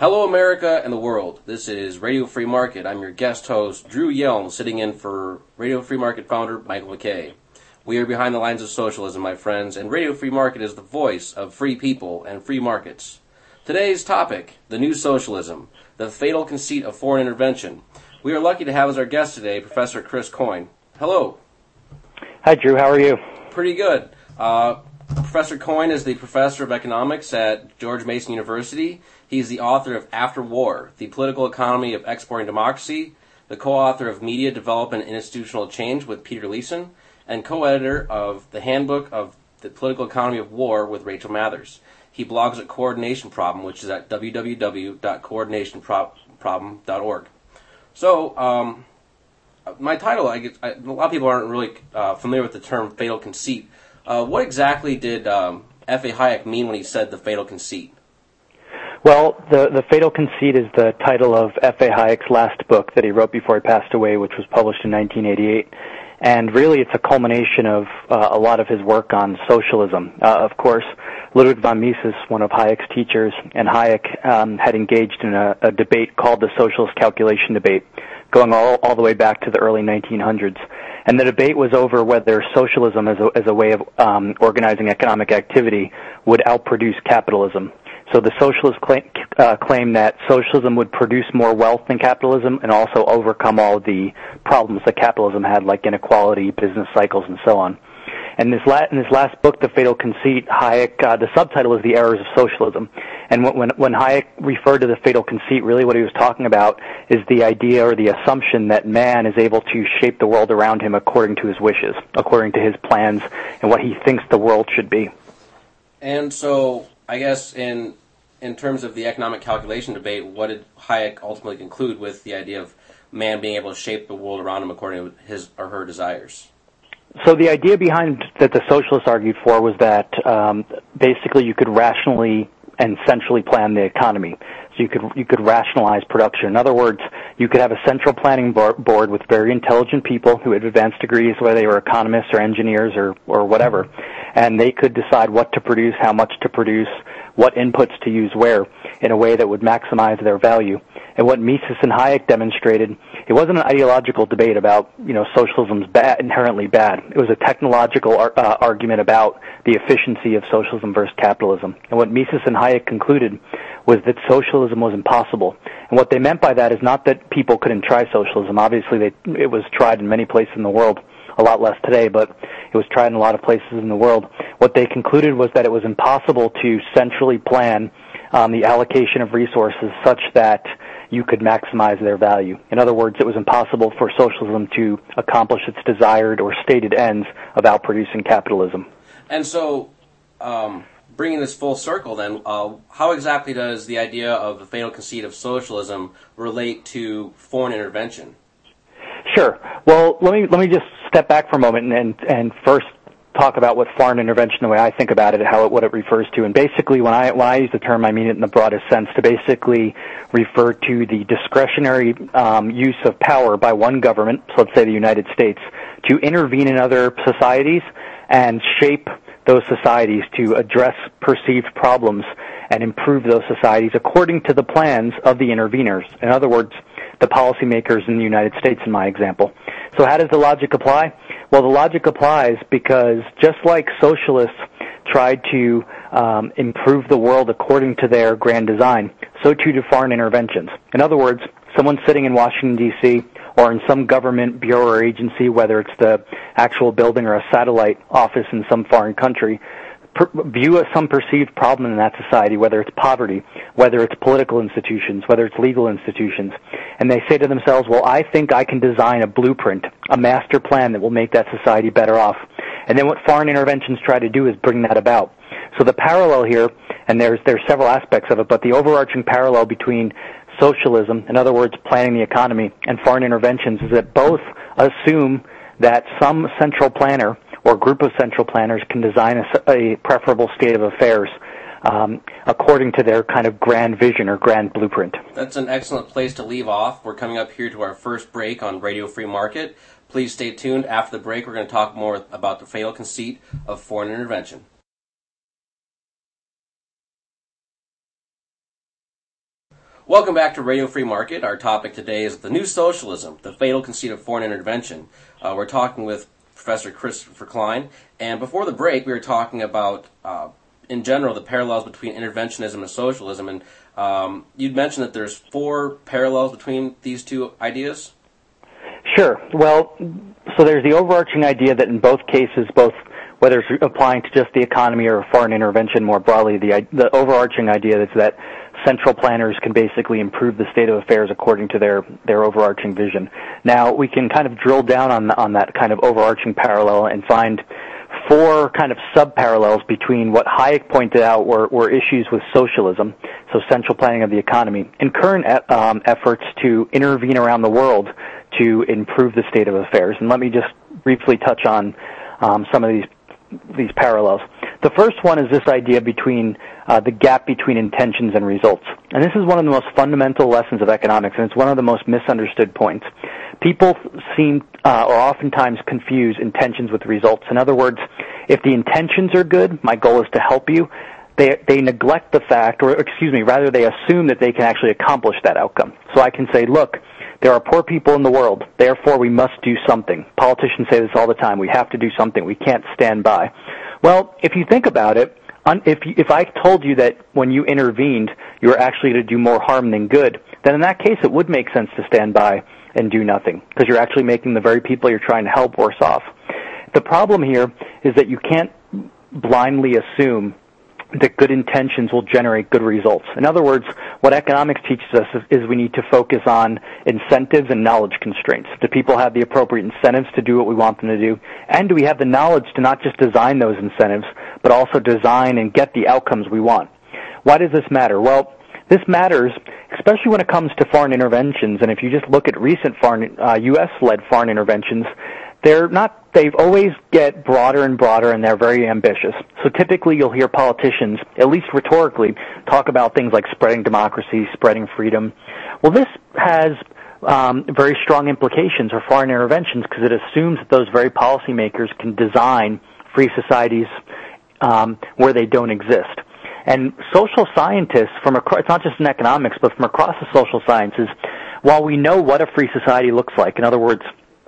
Hello, America and the world. This is Radio Free Market. I'm your guest host, Drew Yelm, sitting in for Radio Free Market founder Michael McKay. We are behind the lines of socialism, my friends, and Radio Free Market is the voice of free people and free markets. Today's topic, the new socialism, the fatal conceit of foreign intervention. We are lucky to have as our guest today Professor Chris Coyne. Hello. Hi, Drew. How are you? Pretty good. Professor Coyne is the professor of economics at George Mason University. He's the author of After War, The Political Economy of Exporting Democracy, the co-author of Media Development and Institutional Change with Peter Leeson, and co-editor of The Handbook of the Political Economy of War with Rachel Mathers. He blogs at Coordination Problem, which is at www.coordinationproblem.org. So, my title, a lot of people aren't really familiar with the term fatal conceit. What exactly did F.A. Hayek mean when he said the fatal conceit? Well, the Fatal Conceit is the title of F.A. Hayek's last book that he wrote before he passed away, which was published in 1988. And really, it's a culmination of a lot of his work on socialism. Of course, Ludwig von Mises, one of Hayek's teachers, and Hayek had engaged in a debate called the Socialist Calculation Debate, going all the way back to the early 1900s. And the debate was over whether socialism as a way of organizing economic activity would outproduce capitalism. So the socialists claim that socialism would produce more wealth than capitalism and also overcome all the problems that capitalism had, like inequality, business cycles, and so on. And in this last book, The Fatal Conceit, Hayek, the subtitle is The Errors of Socialism. And when Hayek referred to the fatal conceit, really what he was talking about is the idea or the assumption that man is able to shape the world around him according to his wishes, according to his plans, and what he thinks the world should be. And so, I guess in terms of the economic calculation debate, what did Hayek ultimately conclude with the idea of man being able to shape the world around him according to his or her desires? So the idea behind that the socialists argued for was that basically you could rationally and centrally plan the economy. So you could rationalize production. In other words, you could have a central planning board with very intelligent people who had advanced degrees, whether they were economists or engineers or whatever, and they could decide what to produce, how much to produce, what inputs to use where, in a way that would maximize their value. And what Mises and Hayek demonstrated, it wasn't an ideological debate about, socialism's inherently bad. It was a technological argument about the efficiency of socialism versus capitalism. And what Mises and Hayek concluded was that socialism was impossible. And what they meant by that is not that people couldn't try socialism. Obviously, it was tried in many places in the world, a lot less today, but it was tried in a lot of places in the world. What they concluded was that it was impossible to centrally plan the allocation of resources such that you could maximize their value. In other words, it was impossible for socialism to accomplish its desired or stated ends of outproducing capitalism. And so, bringing this full circle then, how exactly does the idea of the fatal conceit of socialism relate to foreign intervention? Sure. Well, let me just step back for a moment and first talk about what foreign intervention, the way I think about it, what it refers to. And basically, when I use the term, I mean it in the broadest sense, to basically refer to the discretionary use of power by one government, so let's say the United States, to intervene in other societies and shape those societies to address perceived problems and improve those societies according to the plans of the interveners. In other words, the policymakers in the United States, in my example. So how does the logic apply? Well, the logic applies because just like socialists tried to improve the world according to their grand design, so too do foreign interventions. In other words, someone sitting in Washington, D.C., or in some government bureau or agency, whether it's the actual building or a satellite office in some foreign country, view some perceived problem in that society, whether it's poverty, whether it's political institutions, whether it's legal institutions, and they say to themselves, well, I think I can design a blueprint, a master plan that will make that society better off. And then what foreign interventions try to do is bring that about. So the parallel here, and there's several aspects of it, but the overarching parallel between socialism, in other words, planning the economy, and foreign interventions is that both assume that some central planner or group of central planners can design a preferable state of affairs according to their kind of grand vision or grand blueprint. That's an excellent place to leave off. We're coming up here to our first break on Radio Free Market. Please stay tuned. After the break, we're going to talk more about the fatal conceit of foreign intervention. Welcome back to Radio Free Market. Our topic today is the new socialism, the fatal conceit of foreign intervention. We're talking with Professor Christopher Klein, and before the break we were talking about, in general, the parallels between interventionism and socialism, and you'd mentioned that there's 4 parallels between these two ideas? Sure. Well, so there's the overarching idea that in both cases, whether it's applying to just the economy or foreign intervention more broadly, the overarching idea is that central planners can basically improve the state of affairs according to their overarching vision. Now, we can kind of drill down on that kind of overarching parallel and find 4 kind of sub-parallels between what Hayek pointed out were issues with socialism, so central planning of the economy, and current efforts to intervene around the world to improve the state of affairs. And let me just briefly touch on some of these parallels. The first one is this idea between the gap between intentions and results. And this is one of the most fundamental lessons of economics, and it's one of the most misunderstood points. People seem or oftentimes confuse intentions with results. In other words, if the intentions are good, my goal is to help you, they neglect the fact, or rather they assume that they can actually accomplish that outcome. So I can say, look, there are poor people in the world, therefore we must do something. Politicians say this all the time, we have to do something, we can't stand by. Well, if you think about it, if I told you that when you intervened, you were actually going to do more harm than good, then in that case it would make sense to stand by and do nothing, because you're actually making the very people you're trying to help worse off. The problem here is that you can't blindly assume that good intentions will generate good results. In other words, what economics teaches us is we need to focus on incentives and knowledge constraints. Do people have the appropriate incentives to do what we want them to do? And do we have the knowledge to not just design those incentives, but also design and get the outcomes we want? Why does this matter? Well, this matters especially when it comes to foreign interventions. And if you just look at recent U.S.-led foreign interventions, they always get broader and broader, and they're very ambitious. So typically you'll hear politicians, at least rhetorically, talk about things like spreading democracy, spreading freedom. Well, this has very strong implications for foreign interventions because it assumes that those very policymakers can design free societies where they don't exist. And social scientists, it's not just in economics, but from across the social sciences, while we know what a free society looks like, in other words,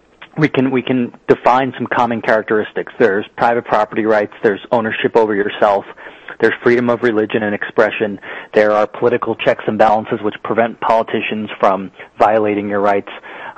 we can define some common characteristics. There's private property rights, there's ownership over yourself, there's freedom of religion and expression, there are political checks and balances which prevent politicians from violating your rights,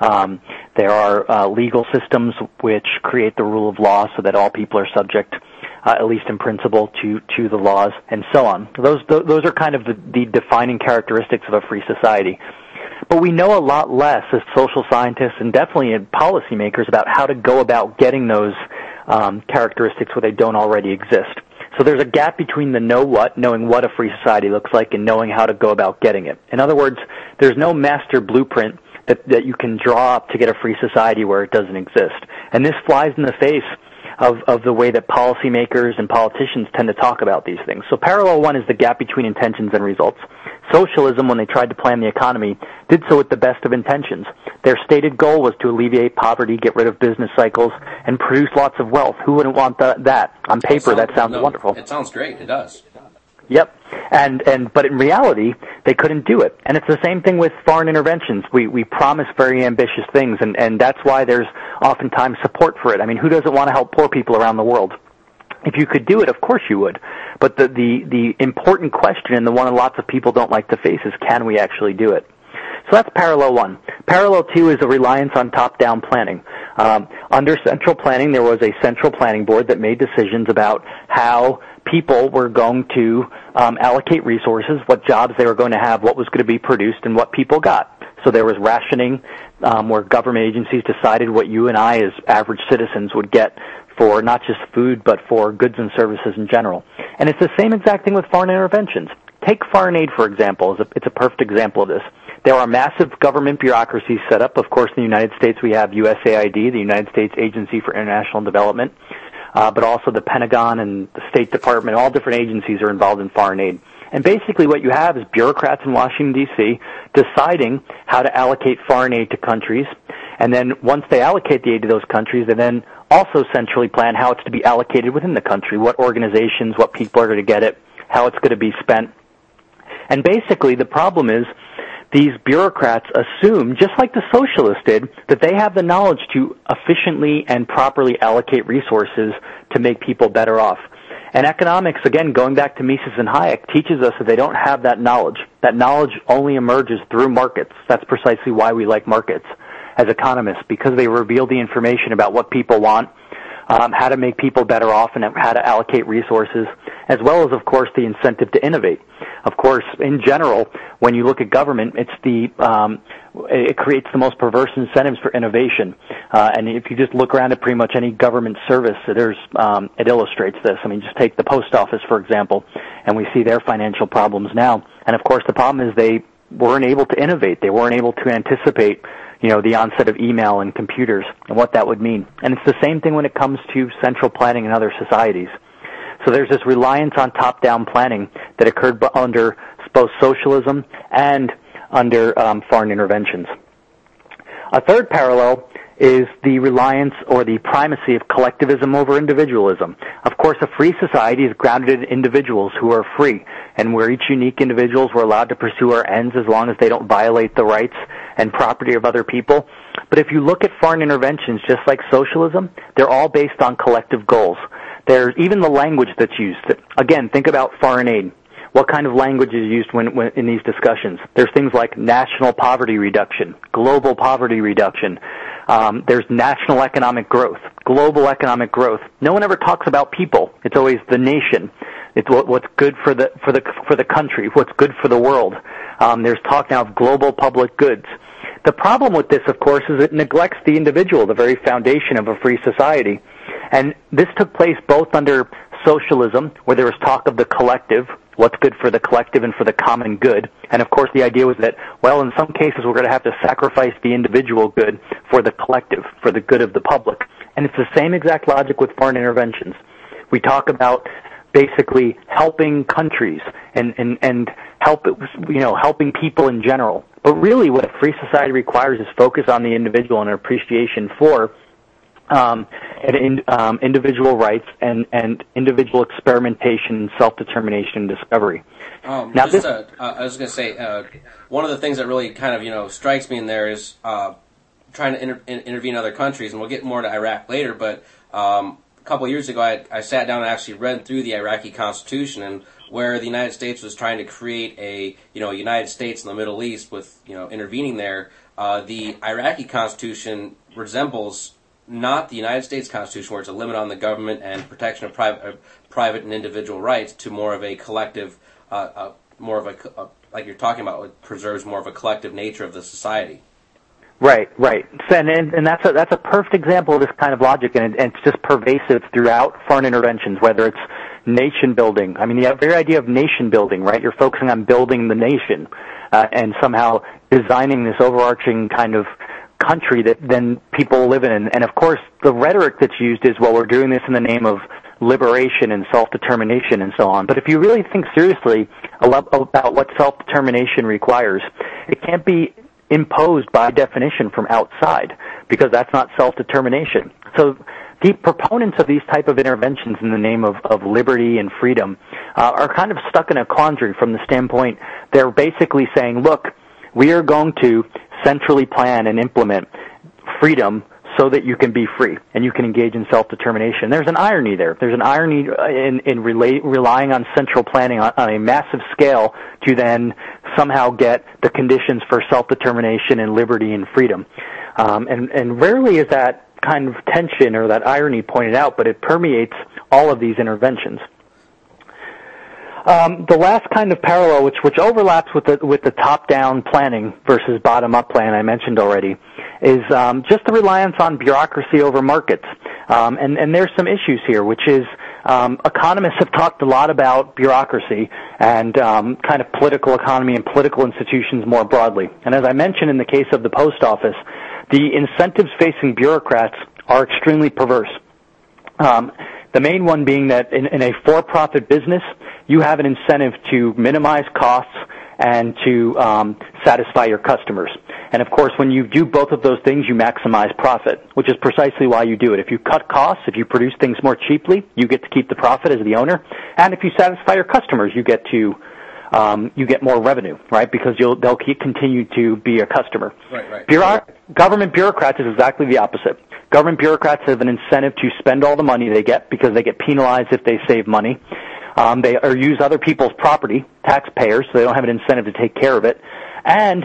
there are legal systems which create the rule of law so that all people are subject, at least in principle, to the laws, and so on. Those are kind of the defining characteristics of a free society. But we know a lot less as social scientists and definitely as policymakers about how to go about getting those characteristics where they don't already exist. So there's a gap between the knowing what a free society looks like, and knowing how to go about getting it. In other words, there's no master blueprint that you can draw up to get a free society where it doesn't exist. And this flies in the face of the way that policymakers and politicians tend to talk about these things. So parallel one is the gap between intentions and results. Socialism, when they tried to plan the economy, did so with the best of intentions. Their stated goal was to alleviate poverty, get rid of business cycles, and produce lots of wealth. Who wouldn't want that? On paper, that sounds wonderful. It sounds great. It does. Yep. But in reality, they couldn't do it. And it's the same thing with foreign interventions. We promise very ambitious things, and that's why there's oftentimes support for it. I mean, who doesn't want to help poor people around the world? If you could do it, of course you would. But the important question, and the one that lots of people don't like to face, is can we actually do it? So that's parallel one. Parallel two is a reliance on top-down planning. Under central planning, there was a central planning board that made decisions about how people were going to allocate resources, what jobs they were going to have, what was going to be produced, and what people got. So there was rationing, where government agencies decided what you and I as average citizens would get for not just food, but for goods and services in general. And it's the same exact thing with foreign interventions. Take foreign aid, for example. It's a perfect example of this. There are massive government bureaucracies set up. Of course, in the United States, we have USAID, the United States Agency for International Development, but also the Pentagon and the State Department. All different agencies are involved in foreign aid. And basically what you have is bureaucrats in Washington, D.C. deciding how to allocate foreign aid to countries. And then once they allocate the aid to those countries, they then also centrally plan how it's to be allocated within the country, what organizations, what people are going to get it, how it's going to be spent. And basically the problem is these bureaucrats assume, just like the socialists did, that they have the knowledge to efficiently and properly allocate resources to make people better off. And economics, again, going back to Mises and Hayek, teaches us that they don't have that knowledge. That knowledge only emerges through markets. That's precisely why we like markets as economists, because they reveal the information about what people want, how to make people better off, and how to allocate resources, as well as, of course, the incentive to innovate. Of course, in general, when you look at government, it creates the most perverse incentives for innovation. And if you just look around at pretty much any government service, it illustrates this. I mean, just take the post office, for example, and we see their financial problems now. And of course, the problem is they weren't able to innovate. They weren't able to anticipate, the onset of email and computers and what that would mean. And it's the same thing when it comes to central planning in other societies. So there's this reliance on top-down planning that occurred under both socialism and under foreign interventions. A third parallel is the reliance or the primacy of collectivism over individualism. Of course, a free society is grounded in individuals who are free, and where each unique individuals were allowed to pursue our ends as long as they don't violate the rights and property of other people. But if you look at foreign interventions, just like socialism, they're all based on collective goals. There's even the language that's used. Again, think about foreign aid. What kind of language is used when in these discussions? There's things like national poverty reduction, global poverty reduction. There's national economic growth, global economic growth. No one ever talks about people. It's always the nation. It's what's good for the country, what's good for the world. There's talk now of global public goods. The problem with this, of course, is it neglects the individual, the very foundation of a free society. And this took place both under socialism, where there was talk of the collective, what's good for the collective and for the common good. And of course the idea was that, well, in some cases we're going to have to sacrifice the individual good for the collective, for the good of the public. And it's the same exact logic with foreign interventions. We talk about basically helping countries and helping people in general. But really what a free society requires is focus on the individual and an appreciation for individual rights and individual experimentation and self-determination and discovery. I was going to say, one of the things that really kind of, strikes me in there is trying to intervene in other countries, and we'll get more to Iraq later, but a couple of years ago I sat down and actually read through the Iraqi Constitution, and where the United States was trying to create a United States in the Middle East with intervening there, the Iraqi Constitution resembles not the United States Constitution, where it's a limit on the government and protection of private and individual rights, to more of a collective, like you're talking about, it preserves more of a collective nature of the society. Right. And that's a perfect example of this kind of logic, and it's just pervasive throughout foreign interventions, whether it's nation building. I mean, the very idea of nation building, right? You're focusing on building the nation and somehow designing this overarching kind of country that then people live in. And of course, the rhetoric that's used is, well, we're doing this in the name of liberation and self-determination and so on. But if you really think seriously about what self-determination requires, it can't be imposed by definition from outside, because that's not self-determination. So the proponents of these type of interventions in the name of liberty and freedom are kind of stuck in a quandary from the standpoint they're basically saying, look, we are going to centrally plan and implement freedom so that you can be free and you can engage in self-determination. There's an irony there. There's an irony in relying on central planning on a massive scale to then somehow get the conditions for self-determination and liberty and freedom. And rarely is that kind of tension or that irony pointed out, but it permeates all of these interventions. The last kind of parallel, which overlaps with the top-down planning versus bottom-up plan I mentioned already, is just the reliance on bureaucracy over markets. And there's some issues here, which is economists have talked a lot about bureaucracy and kind of political economy and political institutions more broadly. And as I mentioned in the case of the post office, the incentives facing bureaucrats are extremely perverse. The main one being that in a for-profit business, you have an incentive to minimize costs and to satisfy your customers. And of course, when you do both of those things, you maximize profit, which is precisely why you do it. If you cut costs, if you produce things more cheaply, you get to keep the profit as the owner. And if you satisfy your customers, you get to you get more revenue, right? Because they'll continue to be a customer. Right. Government bureaucrats is exactly the opposite. Government bureaucrats have an incentive to spend all the money they get because they get penalized if they save money. They use other people's property, taxpayers, so they don't have an incentive to take care of it. And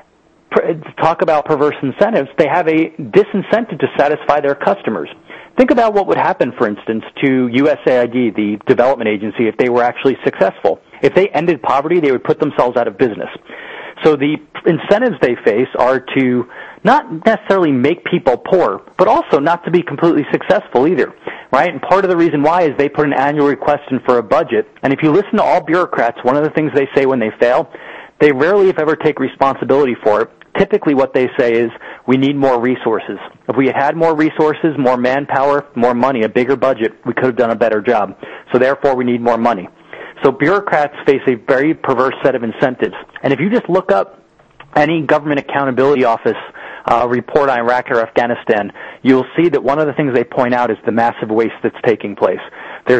talk about perverse incentives, they have a disincentive to satisfy their customers. Think about what would happen, for instance, to USAID, the development agency, if they were actually successful. If they ended poverty, they would put themselves out of business. So the incentives they face are to not necessarily make people poor, but also not to be completely successful either, right? And part of the reason why is they put an annual request in for a budget. And if you listen to all bureaucrats, one of the things they say when they fail, they rarely, if ever, take responsibility for it. Typically what they say is, we need more resources. If we had more resources, more manpower, more money, a bigger budget, we could have done a better job. So therefore, we need more money. So bureaucrats face a very perverse set of incentives. And if you just look up any government accountability office report on Iraq or Afghanistan, you'll see that one of the things they point out is the massive waste that's taking place. There's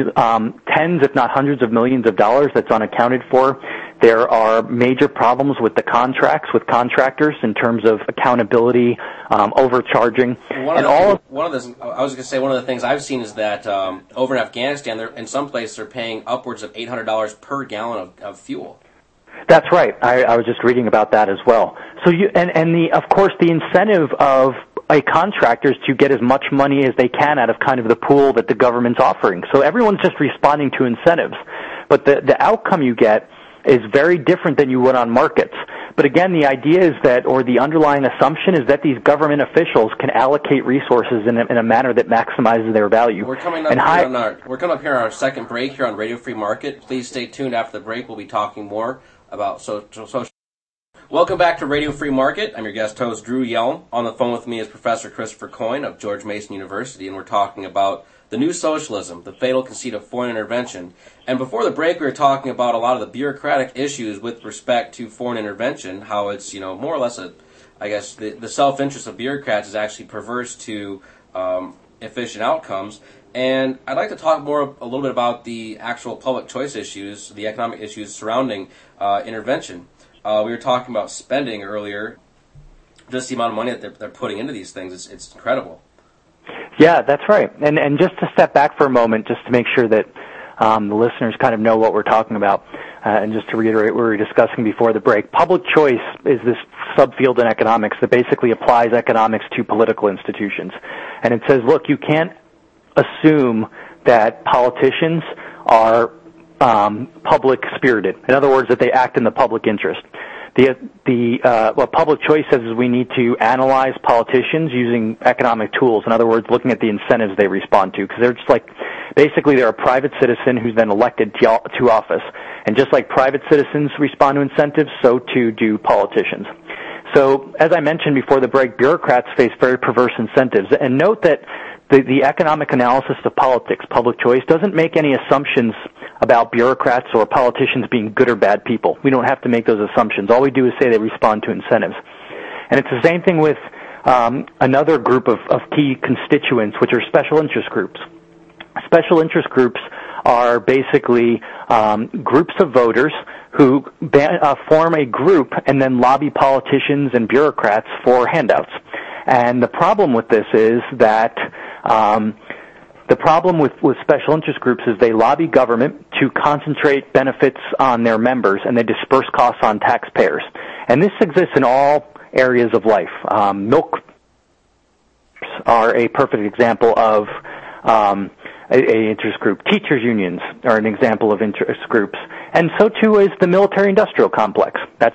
tens, if not hundreds of millions of dollars that's unaccounted for. There are major problems with the contracts, with contractors in terms of accountability, overcharging. One of the things I've seen is that over in Afghanistan, in some places they're paying upwards of $800 per gallon of fuel. That's right. I was just reading about that as well. So of course the incentive of a contractor is to get as much money as they can out of kind of the pool that the government's offering. So everyone's just responding to incentives. But the outcome you get is very different than you would on markets. But again, the idea is that, or the underlying assumption is that these government officials can allocate resources in a manner that maximizes their value. We're coming up here on our second break here on Radio Free Market. Please stay tuned after the break. We'll be talking more about social. Welcome back to Radio Free Market. I'm your guest host, Drew Yelm. On the phone with me is Professor Christopher Coyne of George Mason University, and we're talking about the new socialism, the fatal conceit of foreign intervention. And before the break, we were talking about a lot of the bureaucratic issues with respect to foreign intervention, how it's, more or less the self-interest of bureaucrats is actually perverse to efficient outcomes. And I'd like to talk a little bit about the actual public choice issues, the economic issues surrounding intervention. We were talking about spending earlier. Just the amount of money that they're putting into these things, it's incredible. Yeah, that's right. And just to step back for a moment, just to make sure that the listeners kind of know what we're talking about, and just to reiterate what we were discussing before the break, public choice is this subfield in economics that basically applies economics to political institutions. And it says, look, you can't assume that politicians are public-spirited. In other words, that they act in the public interest. What public choice says is we need to analyze politicians using economic tools. In other words, looking at the incentives they respond to, because they're just basically they're a private citizen who's been elected to office. And just like private citizens respond to incentives, so too do politicians. So, as I mentioned before the break, bureaucrats face very perverse incentives. And note that the economic analysis of politics, public choice, doesn't make any assumptions about bureaucrats or politicians being good or bad people. We don't have to make those assumptions. All we do is say they respond to incentives. And it's the same thing with another group of key constituents, which are special interest groups. Special interest groups are basically groups of voters who form a group and then lobby politicians and bureaucrats for handouts. And the problem with this is that the problem with special interest groups is they lobby government to concentrate benefits on their members, and they disperse costs on taxpayers. And this exists in all areas of life. Milk are a perfect example of a interest group. Teachers' unions are an example of interest groups. And so too is the military-industrial complex. That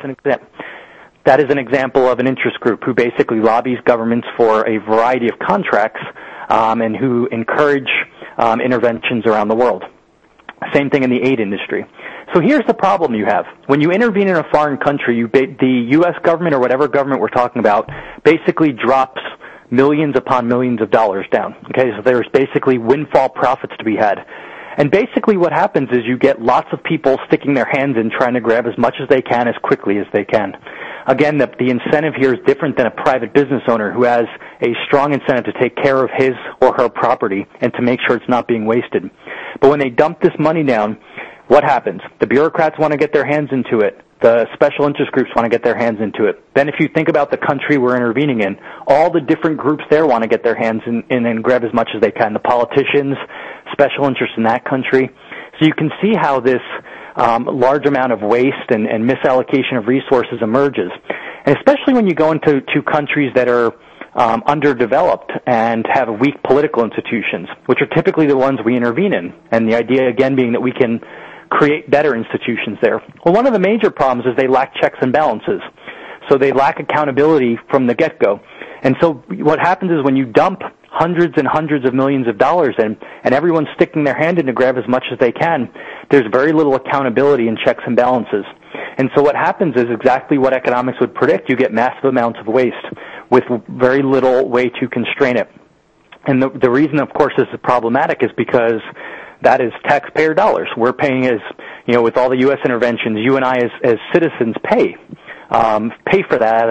is an example of an interest group who basically lobbies governments for a variety of contracts and who encourage interventions around the world. Same thing in the aid industry. So here's the problem you have. When you intervene in a foreign country, the U.S. government or whatever government we're talking about basically drops millions upon millions of dollars down. Okay, so there's basically windfall profits to be had. And basically what happens is you get lots of people sticking their hands in trying to grab as much as they can as quickly as they can. Again, the incentive here is different than a private business owner who has a strong incentive to take care of his or her property and to make sure it's not being wasted. But when they dump this money down, What happens? The bureaucrats want to get their hands into it. The special interest groups want to get their hands into it. Then if you think about the country we're intervening in, all the different groups there want to get their hands in and grab as much as they can. The politicians, special interests in that country. So you can see how this large amount of waste and misallocation of resources emerges. And especially when you go into countries that are underdeveloped and have weak political institutions, which are typically the ones we intervene in. And the idea, again, being that we can create better institutions there. Well, one of the major problems is they lack checks and balances. So they lack accountability from the get-go. And so what happens is when you dump hundreds and hundreds of millions of dollars in, and everyone's sticking their hand in to grab as much as they can, there's very little accountability in checks and balances. And so what happens is exactly what economics would predict. You get massive amounts of waste with very little way to constrain it. And the reason, of course, this is problematic is because that is taxpayer dollars. We're paying with all the U.S. interventions, you and I as citizens pay for that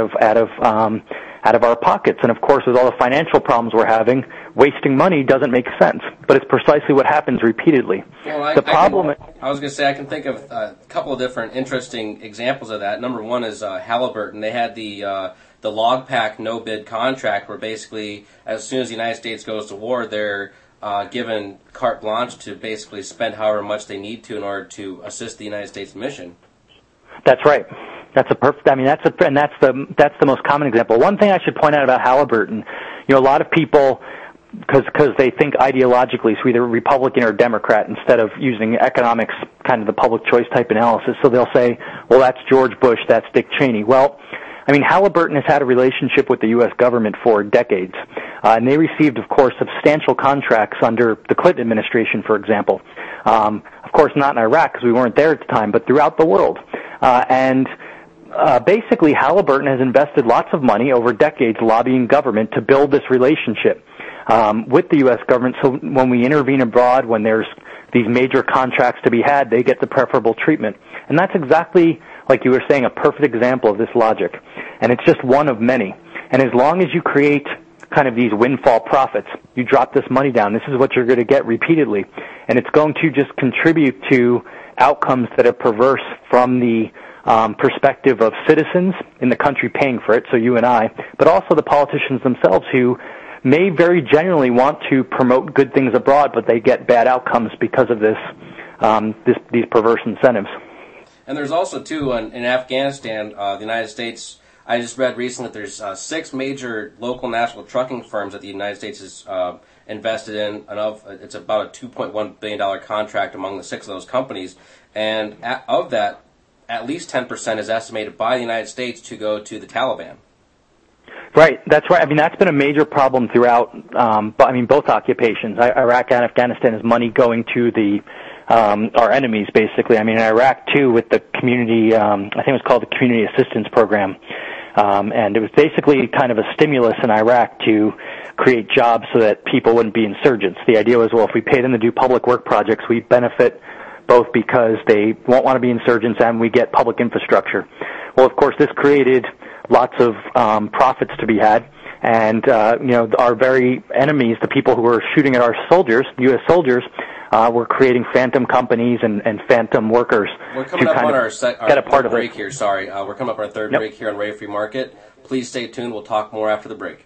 out of our pockets. And of course, with all the financial problems we're having, wasting money doesn't make sense. But it's precisely what happens repeatedly. Well, I was going to say I can think of a couple of different interesting examples of that. Number one is Halliburton. They had the log pack no bid contract, where basically as soon as the United States goes to war, they're given carte blanche to basically spend however much they need to in order to assist the United States mission. That's right. That's the most common example. One thing I should point out about Halliburton, a lot of people, because they think ideologically, so either Republican or Democrat instead of using economics, kind of the public choice type analysis. So they'll say, well, that's George Bush, that's Dick Cheney. Well, Halliburton has had a relationship with the U.S. government for decades, and they received, of course, substantial contracts under the Clinton administration, for example. Of course, not in Iraq because we weren't there at the time, but throughout the world. Basically, Halliburton has invested lots of money over decades lobbying government to build this relationship with the U.S. government, so when we intervene abroad, when there's these major contracts to be had, they get the preferable treatment. And that's exactly, like you were saying, a perfect example of this logic. And it's just one of many. And as long as you create kind of these windfall profits, you drop this money down, this is what you're going to get repeatedly. And it's going to just contribute to outcomes that are perverse from the perspective of citizens in the country paying for it, so you and I, but also the politicians themselves who may very genuinely want to promote good things abroad, but they get bad outcomes because of these perverse incentives. And there's also, too, in Afghanistan, the United States, I just read recently that there's 6 major local national trucking firms that the United States has invested in, and it's about a $2.1 billion contract among the 6 of those companies, and of that, at least 10% is estimated by the United States to go to the Taliban. Right, that's right. That's been a major problem throughout, both occupations. Iraq and Afghanistan is money going to our enemies, basically. In Iraq, too, with the community, I think it was called the Community Assistance Program, and it was basically kind of a stimulus in Iraq to create jobs so that people wouldn't be insurgents. The idea was, well, if we pay them to do public work projects, we benefit both because they won't want to be insurgents and we get public infrastructure. Well, of course, this created lots of profits to be had, and our very enemies, the people who were shooting at our soldiers, U.S. soldiers, were creating phantom companies and phantom workers. We're coming up on our third break here. Sorry, we're coming up on our third break here on Radio Free Market. Please stay tuned. We'll talk more after the break.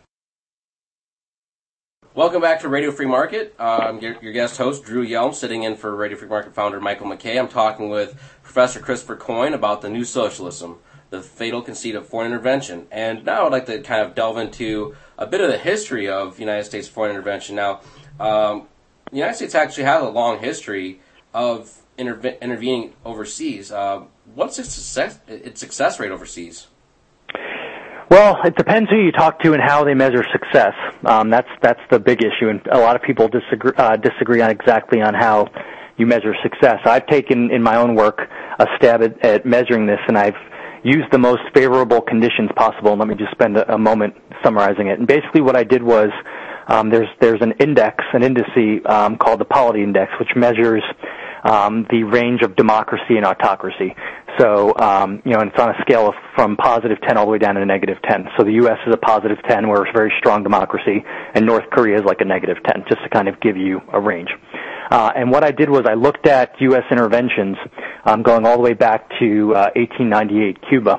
Welcome back to Radio Free Market. I'm your guest host, Drew Yelm, sitting in for Radio Free Market founder Michael McKay. I'm talking with Professor Christopher Coyne about the New Socialism, the fatal conceit of foreign intervention. And now I'd like to kind of delve into a bit of the history of United States foreign intervention. Now, the United States actually has a long history of intervening overseas. What's its success rate overseas? Well, it depends who you talk to and how they measure success. That's the big issue, and a lot of people disagree on exactly on how you measure success. I've taken in my own work a stab at measuring this, and I've used the most favorable conditions possible. And let me just spend a moment summarizing it. And basically, what I did was there's an indice called the Polity Index, which measures the range of democracy and autocracy. So, and it's on a scale from positive 10 all the way down to negative 10. So the U.S. is a positive 10, we're a very strong democracy, and North Korea is like a negative 10, just to kind of give you a range. And what I did was I looked at U.S. interventions going all the way back to 1898 Cuba.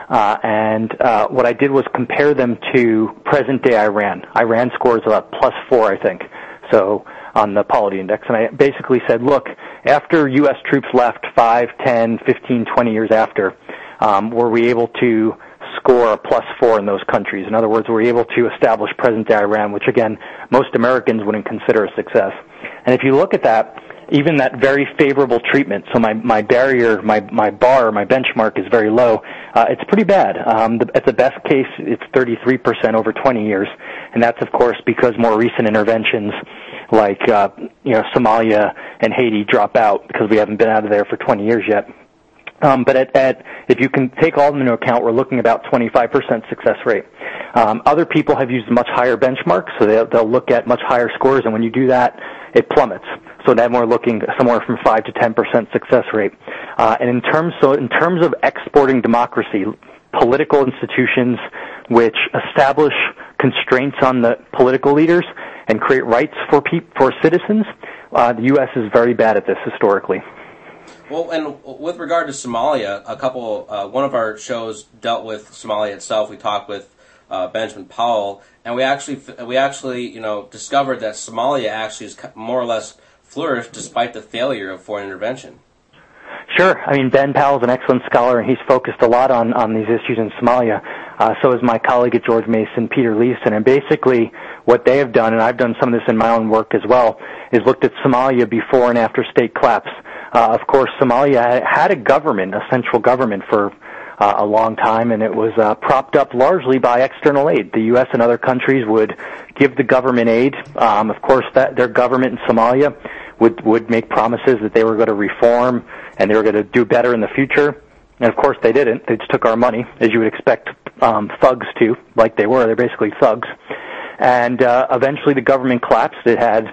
And what I did was compare them to present-day Iran. Iran scores about +4, I think, so on the Polity Index. And I basically said, look, after U.S. troops left 5, 10, 15, 20 years after, were we able to score a +4 in those countries? In other words, were we able to establish present-day Iran, which, again, most Americans wouldn't consider a success. And if you look at that, even that very favorable treatment, so my barrier, my bar, my benchmark is very low, it's pretty bad. At the best case, it's 33% over 20 years, and that's, of course, because more recent interventions like, Somalia and Haiti drop out because we haven't been out of there for 20 years yet. But if you can take all of them into account, we're looking about 25% success rate. Other people have used much higher benchmarks, so they'll look at much higher scores, and when you do that, it plummets. So then we're looking somewhere from 5 to 10% success rate. And in terms of exporting democracy, political institutions which establish constraints on the political leaders and create rights for citizens, the U.S. is very bad at this historically. Well, and with regard to Somalia, one of our shows dealt with Somalia itself. We talked with Benjamin Powell, and we actually discovered that Somalia actually is more or less flourished despite the failure of foreign intervention. Sure. I mean, Ben Powell's an excellent scholar, and he's focused a lot on these issues in Somalia. So is my colleague at George Mason, Peter Leeson. And basically what they have done, and I've done some of this in my own work as well, is looked at Somalia before and after state collapse. Of course, Somalia had a government, a central government for a long time, and it was propped up largely by external aid. The U.S. and other countries would give the government aid. Of course, their government in Somalia would make promises that they were going to reform and they were going to do better in the future. And of course they didn't. They just took our money, as you would expect thugs to, like they were. They're basically thugs. And eventually the government collapsed. It had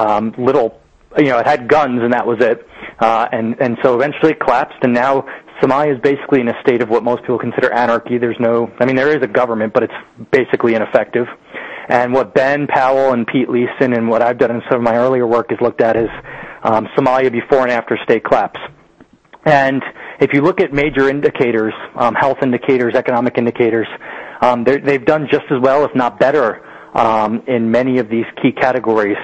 it had guns, and that was it. And so eventually it collapsed, and now Somalia is basically in a state of what most people consider anarchy. There is a government, but it's basically ineffective. And what Ben Powell and Pete Leeson and what I've done in some of my earlier work is looked at is Somalia before and after state collapse. And if you look at major indicators, health indicators, economic indicators, they've done just as well, if not better, in many of these key categories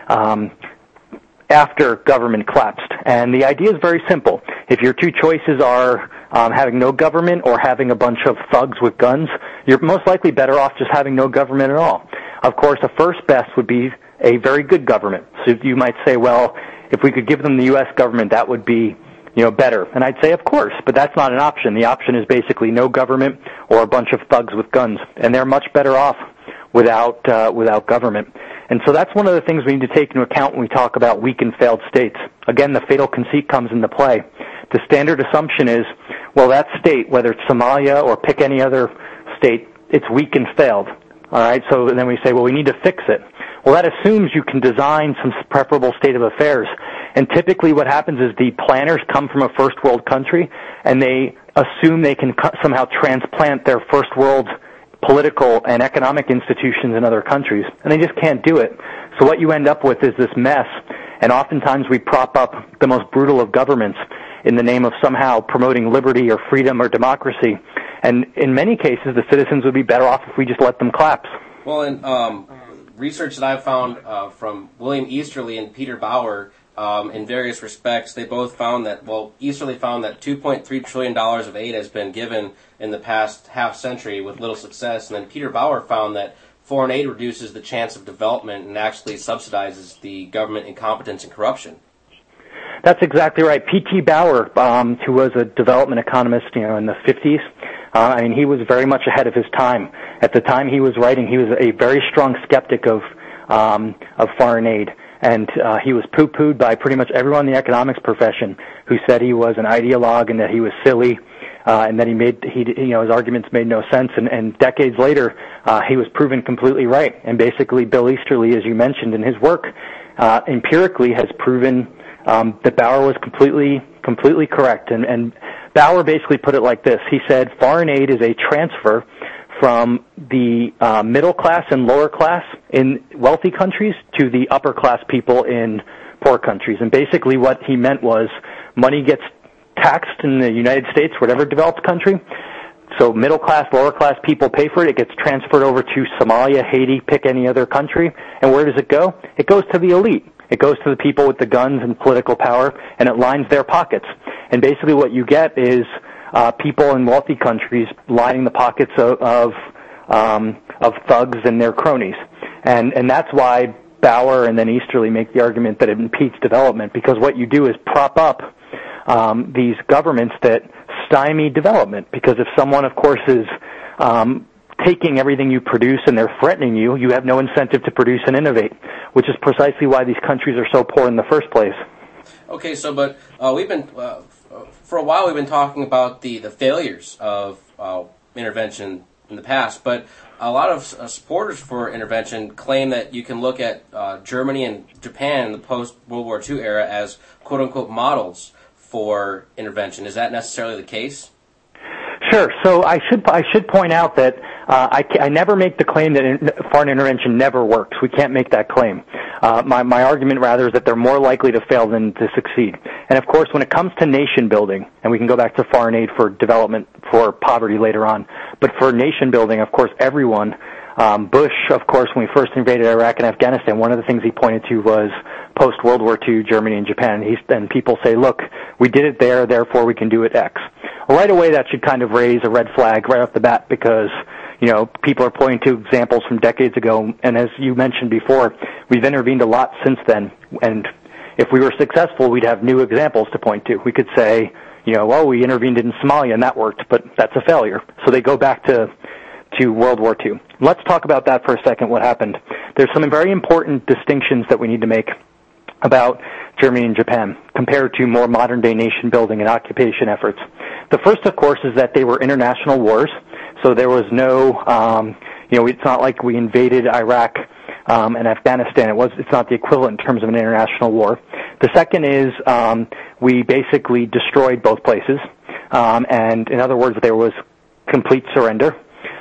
after government collapsed. And the idea is very simple. If your two choices are having no government or having a bunch of thugs with guns, you're most likely better off just having no government at all. Of course, a first best would be a very good government. So you might say, well, if we could give them the U.S. government, that would be better. And I'd say, of course, but that's not an option. The option is basically no government or a bunch of thugs with guns, and they're much better off without government. And so that's one of the things we need to take into account when we talk about weak and failed states. Again, the fatal conceit comes into play. The standard assumption is, well, that state, whether it's Somalia or pick any other state, it's weak and failed. All right, so then we say, well, we need to fix it. Well, that assumes you can design some preferable state of affairs. And typically what happens is the planners come from a first world country, and they assume they can somehow transplant their first world political and economic institutions in other countries, and they just can't do it. So what you end up with is this mess, and oftentimes we prop up the most brutal of governments in the name of somehow promoting liberty or freedom or democracy. And in many cases, the citizens would be better off if we just let them collapse. Well, in research that I've found from William Easterly and Peter Bauer, in various respects, they both found that, Easterly found that $2.3 trillion of aid has been given in the past half century with little success, and then Peter Bauer found that foreign aid reduces the chance of development and actually subsidizes the government incompetence and corruption. That's exactly right. P.T. Bauer, who was a development economist, in the 50s, he was very much ahead of his time. At the time he was writing, he was a very strong skeptic of foreign aid. And he was poo-pooed by pretty much everyone in the economics profession who said he was an ideologue and that he was silly, and that his arguments made no sense. And decades later, he was proven completely right. And basically, Bill Easterly, as you mentioned in his work, empirically has proven that Bauer was completely correct. And Bauer basically put it like this. He said, foreign aid is a transfer from the middle class and lower class in wealthy countries to the upper class people in poor countries. And basically what he meant was money gets taxed in the United States, whatever developed country. So middle class, lower class people pay for it. It gets transferred over to Somalia, Haiti, pick any other country. And where does it go? It goes to the elite. It goes to the people with the guns and political power, and it lines their pockets. And basically what you get is people in wealthy countries lining the pockets of thugs and their cronies. And that's why Bauer and then Easterly make the argument that it impedes development, because what you do is prop up these governments that stymie development. Because if someone, of course, is taking everything you produce and they're threatening you, you have no incentive to produce and innovate, which is precisely why these countries are so poor in the first place. Okay, so but we've been for a while we've been talking about the failures of intervention in the past, but a lot of supporters for intervention claim that you can look at Germany and Japan in the post-World War II era as quote-unquote models for intervention. Is that necessarily the case? Sure. So I should point out that I never make the claim that foreign intervention never works. We can't make that claim. My argument, rather, is that they're more likely to fail than to succeed. And, of course, when it comes to nation building, and we can go back to foreign aid for development, for poverty later on, but for nation building, of course, everyone, Bush, of course, when we first invaded Iraq and Afghanistan, one of the things he pointed to was post-World War II, Germany and Japan. And people say, look, we did it there, therefore we can do it X. Well, right away, that should kind of raise a red flag right off the bat, because people are pointing to examples from decades ago, and as you mentioned before, we've intervened a lot since then, and if we were successful, we'd have new examples to point to. We could say, we intervened in Somalia and that worked, but that's a failure. So they go back to World War II. Let's talk about that for a second, what happened. There's some very important distinctions that we need to make about Germany and Japan compared to more modern-day nation-building and occupation efforts. The first, of course, is that they were international wars, so there was no, it's not like we invaded Iraq and Afghanistan. It's not the equivalent in terms of an international war. The second is we basically destroyed both places, and in other words, there was complete surrender.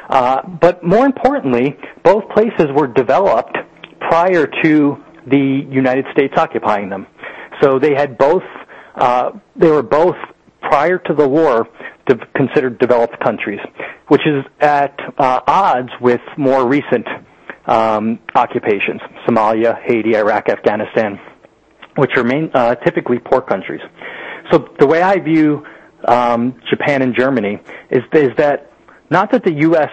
But more importantly, both places were developed prior to the United States occupying them. So they had both, they were both, prior to the war, considered developed countries, which is at odds with more recent occupations, Somalia, Haiti, Iraq, Afghanistan, which are typically poor countries. So the way I view Japan and Germany is that not that the U.S.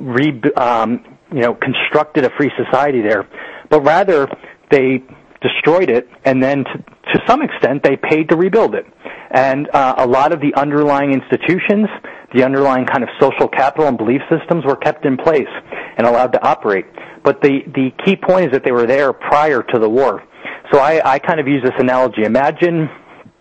constructed a free society there, but rather they destroyed it, and then to some extent they paid to rebuild it. And a lot of the underlying institutions, the underlying kind of social capital and belief systems were kept in place and allowed to operate. But the key point is that they were there prior to the war. So I kind of use this analogy. Imagine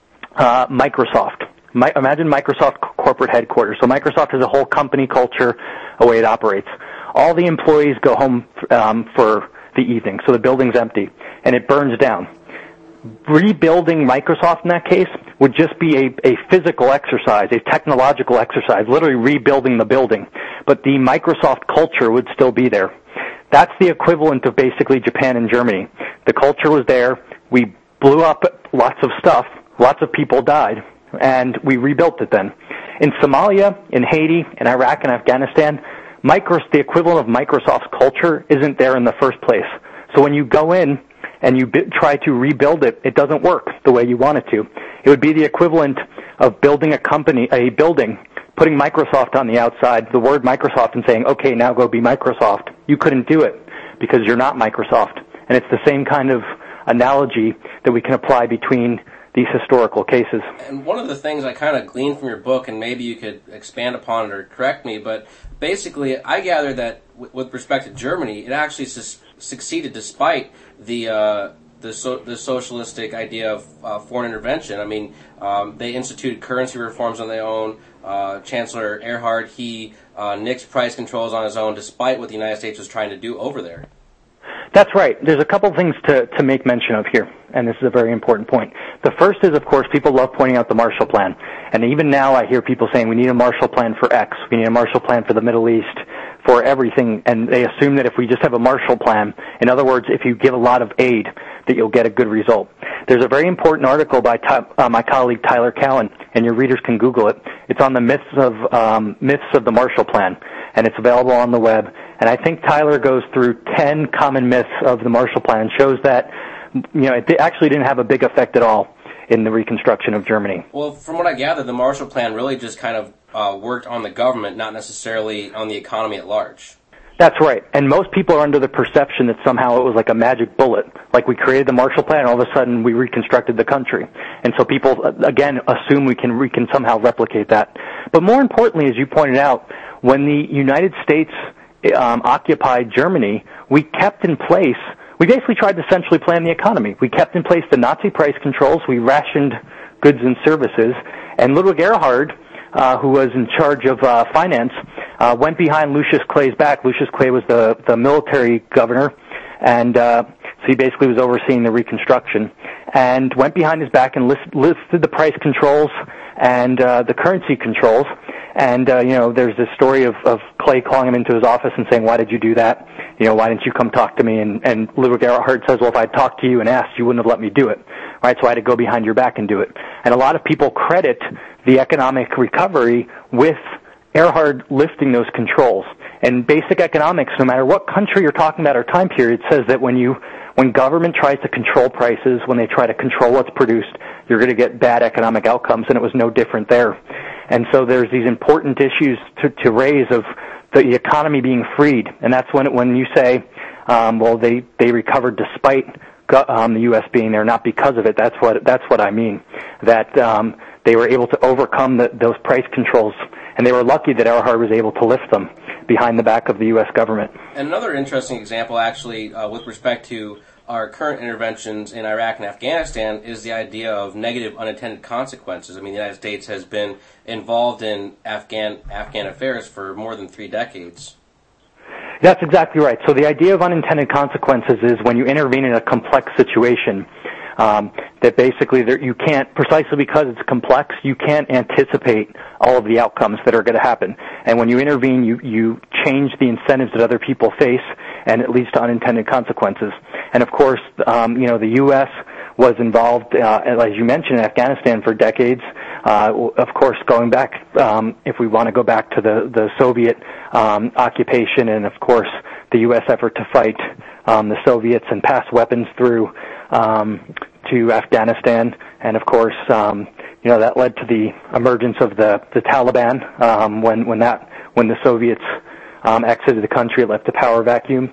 Microsoft. Imagine Microsoft corporate headquarters. So Microsoft has a whole company culture, a way it operates. All the employees go home for the evening, so the building's empty, and it burns down. Rebuilding Microsoft in that case would just be a physical exercise, a technological exercise, literally rebuilding the building. But the Microsoft culture would still be there. That's the equivalent of basically Japan and Germany. The culture was there. We blew up lots of stuff. Lots of people died. And we rebuilt it then. In Somalia, in Haiti, in Iraq, and Afghanistan, the equivalent of Microsoft's culture isn't there in the first place. So when you go in and you try to rebuild it, it doesn't work the way you want it to. It would be the equivalent of building a building, putting Microsoft on the outside, the word Microsoft, and saying, okay, now go be Microsoft. You couldn't do it because you're not Microsoft. And it's the same kind of analogy that we can apply between these historical cases. And one of the things I kind of gleaned from your book, and maybe you could expand upon it or correct me, but basically I gather that with respect to Germany, it actually succeeded despite the socialistic idea of foreign intervention. I mean, they instituted currency reforms on their own. Chancellor Erhard, he nixed price controls on his own, despite what the United States was trying to do over there. That's right. There's a couple things to make mention of here, and this is a very important point. The first is, of course, people love pointing out the Marshall Plan. And even now I hear people saying we need a Marshall Plan for X, we need a Marshall Plan for the Middle East, for everything, and they assume that if we just have a Marshall Plan, in other words, if you give a lot of aid that you'll get a good result. There's a very important article by my colleague Tyler Cowen, and your readers can Google it. It's on the myths of the Marshall Plan, and it's available on the web. And I think Tyler goes through 10 common myths of the Marshall Plan and shows that it actually didn't have a big effect at all in the reconstruction of Germany. Well, from what I gather, the Marshall Plan really just kind of worked on the government, not necessarily on the economy at large. That's right. And most people are under the perception that somehow it was like a magic bullet. Like we created the Marshall Plan and all of a sudden we reconstructed the country. And so people, again, assume we can somehow replicate that. But more importantly, as you pointed out, when the United States occupied Germany, we kept in place, we basically tried to centrally plan the economy. We kept in place the Nazi price controls, we rationed goods and services, and Ludwig Erhard, who was in charge of finance, went behind Lucius Clay's back. Lucius Clay was the military governor, and so he basically was overseeing the reconstruction, and went behind his back and listed the price controls and the currency controls. And there's this story of Clay calling him into his office and saying, "Why did you do that? Why didn't you come talk to me?" And Ludwig Erhard says, "Well, if I'd talked to you and asked, you wouldn't have let me do it. Right? So I had to go behind your back and do it." And a lot of people credit the economic recovery with Erhard lifting those controls. And basic economics, no matter what country you're talking about or time period, says that when government tries to control prices, when they try to control what's produced, you're going to get bad economic outcomes, and it was no different there. And so there's these important issues to raise of the economy being freed, and that's when you say, well, they recovered despite the U.S. being there, not because of it. That's what I mean. That they were able to overcome those price controls, and they were lucky that Erhard was able to lift them behind the back of the U.S. government. And another interesting example, actually, with respect to our current interventions in Iraq and Afghanistan, is the idea of negative unintended consequences. I mean, the United States has been involved in Afghan affairs for more than 3 decades. That's exactly right. So the idea of unintended consequences is when you intervene in a complex situation, that basically you can't, precisely because it's complex, you can't anticipate all of the outcomes that are going to happen. And when you intervene, you change the incentives that other people face, and it leads to unintended consequences. And of course, the U.S. was involved, as you mentioned, in Afghanistan for decades. Of course, going back, if we want to go back to the Soviet occupation, and of course the U.S. effort to fight the Soviets and pass weapons through to Afghanistan, and of course, that led to the emergence of the Taliban. When the Soviets exited the country, it left a power vacuum.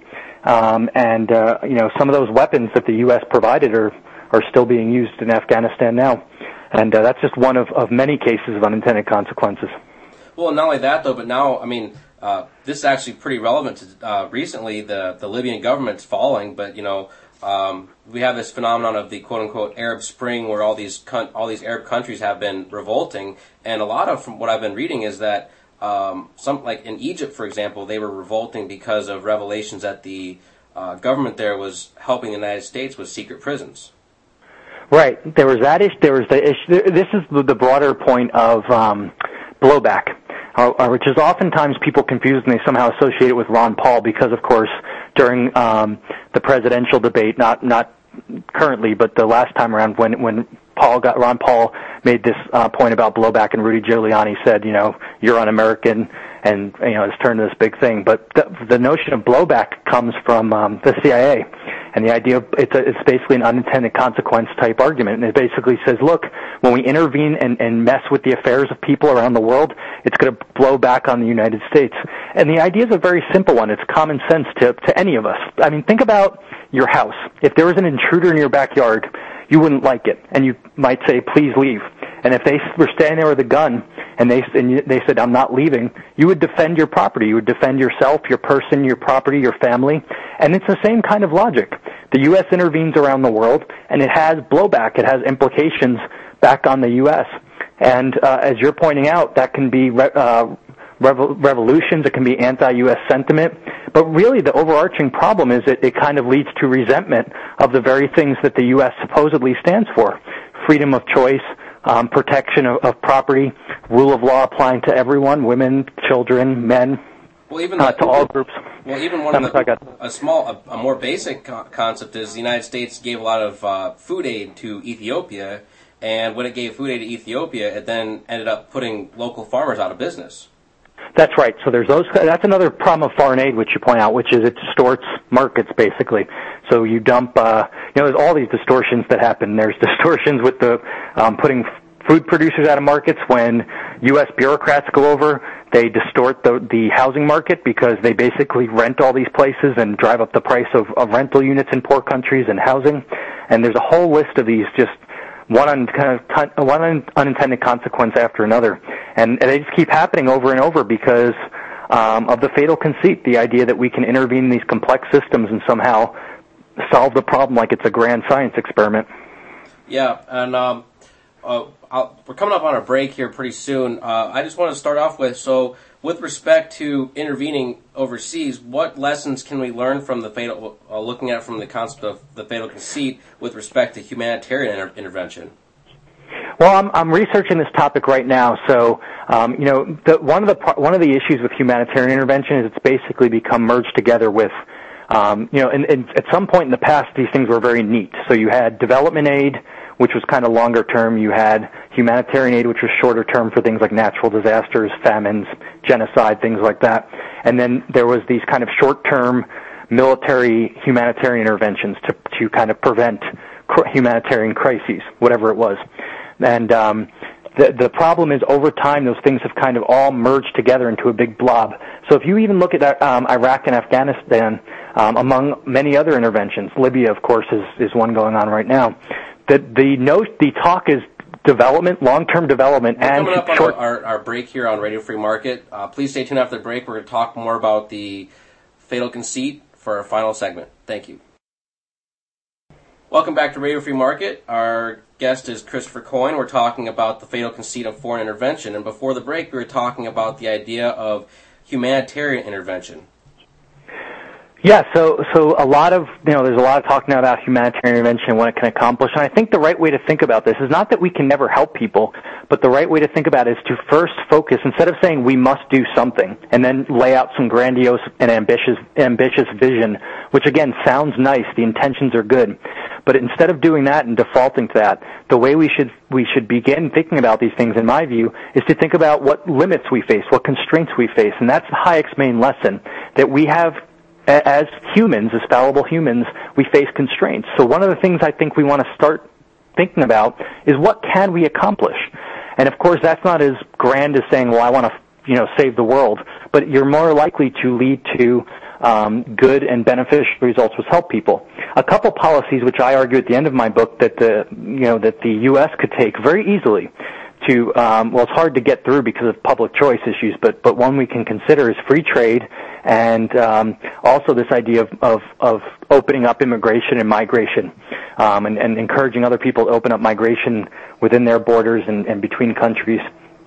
Some of those weapons that the U.S. provided are still being used in Afghanistan now. And that's just one of many cases of unintended consequences. Well, not only that, though, but now, I mean, this is actually pretty relevant to recently. The Libyan government's falling, but, we have this phenomenon of the quote-unquote Arab Spring, where all these Arab countries have been revolting. And a lot of, from what I've been reading, is that some, like in Egypt, for example, they were revolting because of revelations that the government there was helping the United States with secret prisons. Right. There was that issue. There was the issue. This is the broader point of blowback, which is oftentimes people confuse and they somehow associate it with Ron Paul because, of course, during the presidential debate, not currently, but the last time around when Ron Paul made this point about blowback, and Rudy Giuliani said, you're un-American, and it's turned to this big thing. But the notion of blowback comes from the CIA. And the idea of it's basically an unintended consequence type argument. And it basically says, look, when we intervene and mess with the affairs of people around the world, it's going to blow back on the United States. And the idea is a very simple one. It's common sense to any of us. I mean, think about your house. If there was an intruder in your backyard, you wouldn't like it, and you might say, please leave. And if they were standing there with a gun and they said, I'm not leaving, you would defend your property. You would defend yourself, your person, your property, your family. And it's the same kind of logic. The U.S. intervenes around the world, and it has blowback. It has implications back on the U.S. And as you're pointing out, that can be revolutions. It can be anti-U.S. sentiment. But really, the overarching problem is that it kind of leads to resentment of the very things that the U.S. supposedly stands for: freedom of choice, protection of property, rule of law applying to everyone, women, children, men. Well, even to all groups. Well, even one of the a more basic concept is the United States gave a lot of food aid to Ethiopia, and when it gave food aid to Ethiopia, it then ended up putting local farmers out of business. That's right. So there's those. That's another problem of foreign aid, which you point out, which is it distorts markets basically. So you dump, there's all these distortions that happen. There's distortions with the putting food producers out of markets when U.S. bureaucrats go over. They distort the housing market because they basically rent all these places and drive up the price of rental units in poor countries and housing. And there's a whole list of these, just one unintended consequence after another. And they just keep happening over and over because of the fatal conceit, the idea that we can intervene in these complex systems and somehow solve the problem like it's a grand science experiment. Yeah, and we're coming up on a break here pretty soon. I just want to start off with respect to intervening overseas, what lessons can we learn from looking at it from the concept of the fatal conceit with respect to humanitarian intervention? Well, I'm researching this topic right now. So, one of the issues with humanitarian intervention is it's basically become merged together with, and at some point in the past, these things were very neat. So you had development aid, which was kind of longer term. You had humanitarian aid, which was shorter term for things like natural disasters, famines, genocide, things like that. And then there was these kind of short-term military humanitarian interventions to kind of prevent humanitarian crises, whatever it was. And the problem is over time those things have kind of all merged together into a big blob. So if you even look at Iraq and Afghanistan, among many other interventions, Libya, of course, is one going on right now. The talk is development, long-term development, and coming up on our break here on Radio Free Market. Please stay tuned after the break. We're going to talk more about the fatal conceit for our final segment. Thank you. Welcome back to Radio Free Market. Our guest is Christopher Coyne. We're talking about the fatal conceit of foreign intervention. And before the break, we were talking about the idea of humanitarian intervention. Yeah, so a lot of, there's a lot of talk now about humanitarian intervention and what it can accomplish. And I think the right way to think about this is not that we can never help people, but the right way to think about it is to first focus, instead of saying we must do something and then lay out some grandiose and ambitious vision, which again sounds nice, the intentions are good. But instead of doing that and defaulting to that, the way we should begin thinking about these things, in my view, is to think about what limits we face, what constraints we face. And that's Hayek's main lesson, that we have, as humans, as fallible humans, we face constraints. So one of the things I think we want to start thinking about is what can we accomplish? And of course, that's not as grand as saying, well, I want to, save the world. But you're more likely to lead to good and beneficial results which help people. A couple policies which I argue at the end of my book that the U.S. could take very easily to, it's hard to get through because of public choice issues, but one we can consider is free trade, and also this idea of opening up immigration and migration, and encouraging other people to open up migration within their borders and between countries.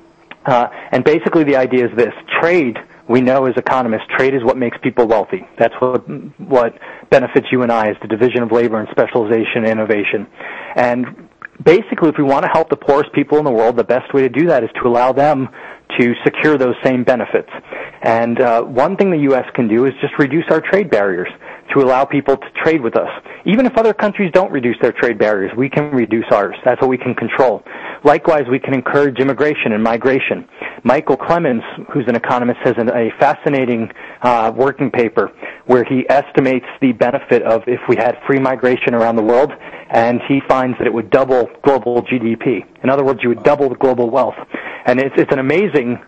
And basically the idea is this: trade, we know as economists, trade is what makes people wealthy. That's what benefits you and I, is the division of labor and specialization and innovation. And basically, if we want to help the poorest people in the world, the best way to do that is to allow them to secure those same benefits. And one thing the U.S. can do is just reduce our trade barriers to allow people to trade with us. Even if other countries don't reduce their trade barriers, we can reduce ours. That's what we can control. Likewise, we can encourage immigration and migration. Michael Clemens, who's an economist, has a fascinating working paper where he estimates the benefit of if we had free migration around the world, and he finds that it would double global GDP. In other words, you would double the global wealth. And it's an amazing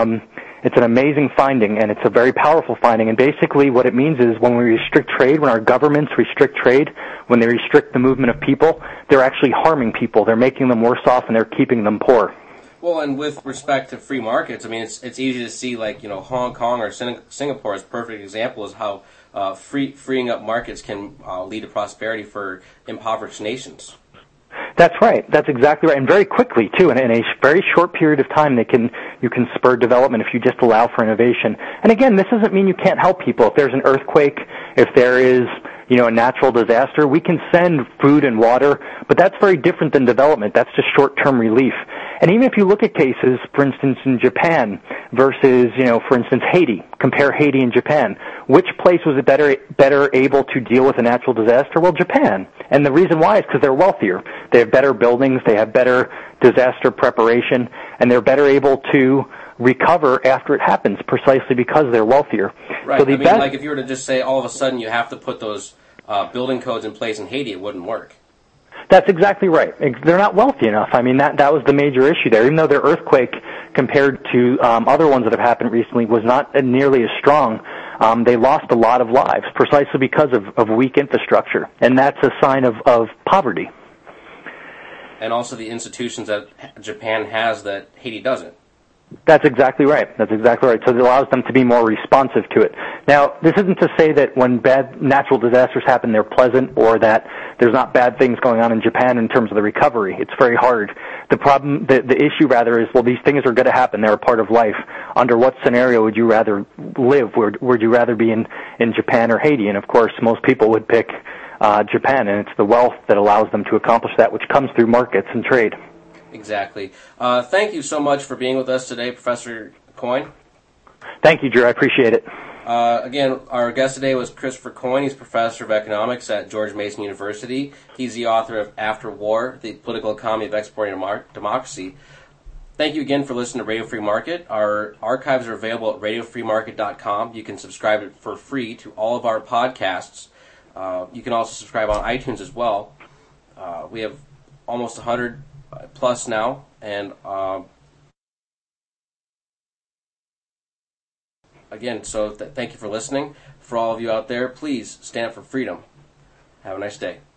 finding, and it's a very powerful finding. And basically what it means is when we restrict trade, when our governments restrict trade, when they restrict the movement of people, they're actually harming people. They're making them worse off, and they're keeping them poor. Well, and with respect to free markets, I mean, it's easy to see, like, Hong Kong or Singapore as a perfect example is how freeing up markets can lead to prosperity for impoverished nations. That's right. That's exactly right, and very quickly too. And in a very short period of time, you can spur development if you just allow for innovation. And again, this doesn't mean you can't help people. If there's an earthquake, if there is a natural disaster, we can send food and water, but that's very different than development. That's just short-term relief. And even if you look at cases, for instance, in Japan versus, for instance, Haiti, compare Haiti and Japan. Which place was it better able to deal with a natural disaster? Well, Japan. And the reason why is because they're wealthier. They have better buildings, they have better disaster preparation, and they're better able to recover after it happens precisely because they're wealthier. Right. So like if you were to just say all of a sudden you have to put those building codes in place in Haiti, it wouldn't work. That's exactly right. They're not wealthy enough. I mean, that was the major issue there. Even though their earthquake, compared to other ones that have happened recently, was not nearly as strong, they lost a lot of lives precisely because of weak infrastructure. And that's a sign of poverty. And also the institutions that Japan has that Haiti doesn't. That's exactly right. So it allows them to be more responsive to it. Now, this isn't to say that when bad natural disasters happen, they're pleasant, or that there's not bad things going on in Japan in terms of the recovery. It's very hard. The problem, the issue rather is, well, these things are going to happen. They're a part of life. Under what scenario would you rather live? Would you rather be in Japan or Haiti? And of course, most people would pick Japan, and it's the wealth that allows them to accomplish that, which comes through markets and trade. Exactly. Thank you so much for being with us today, Professor Coyne. Thank you, Drew. I appreciate it. Again, our guest today was Christopher Coyne. He's professor of economics at George Mason University. He's the author of After War, The Political Economy of Exporting Democracy. Thank you again for listening to Radio Free Market. Our archives are available at radiofreemarket.com. You can subscribe for free to all of our podcasts. You can also subscribe on iTunes as well. We have almost 100 plus now, and again, so thank you for listening. For all of you out there, please stand up for freedom. Have a nice day.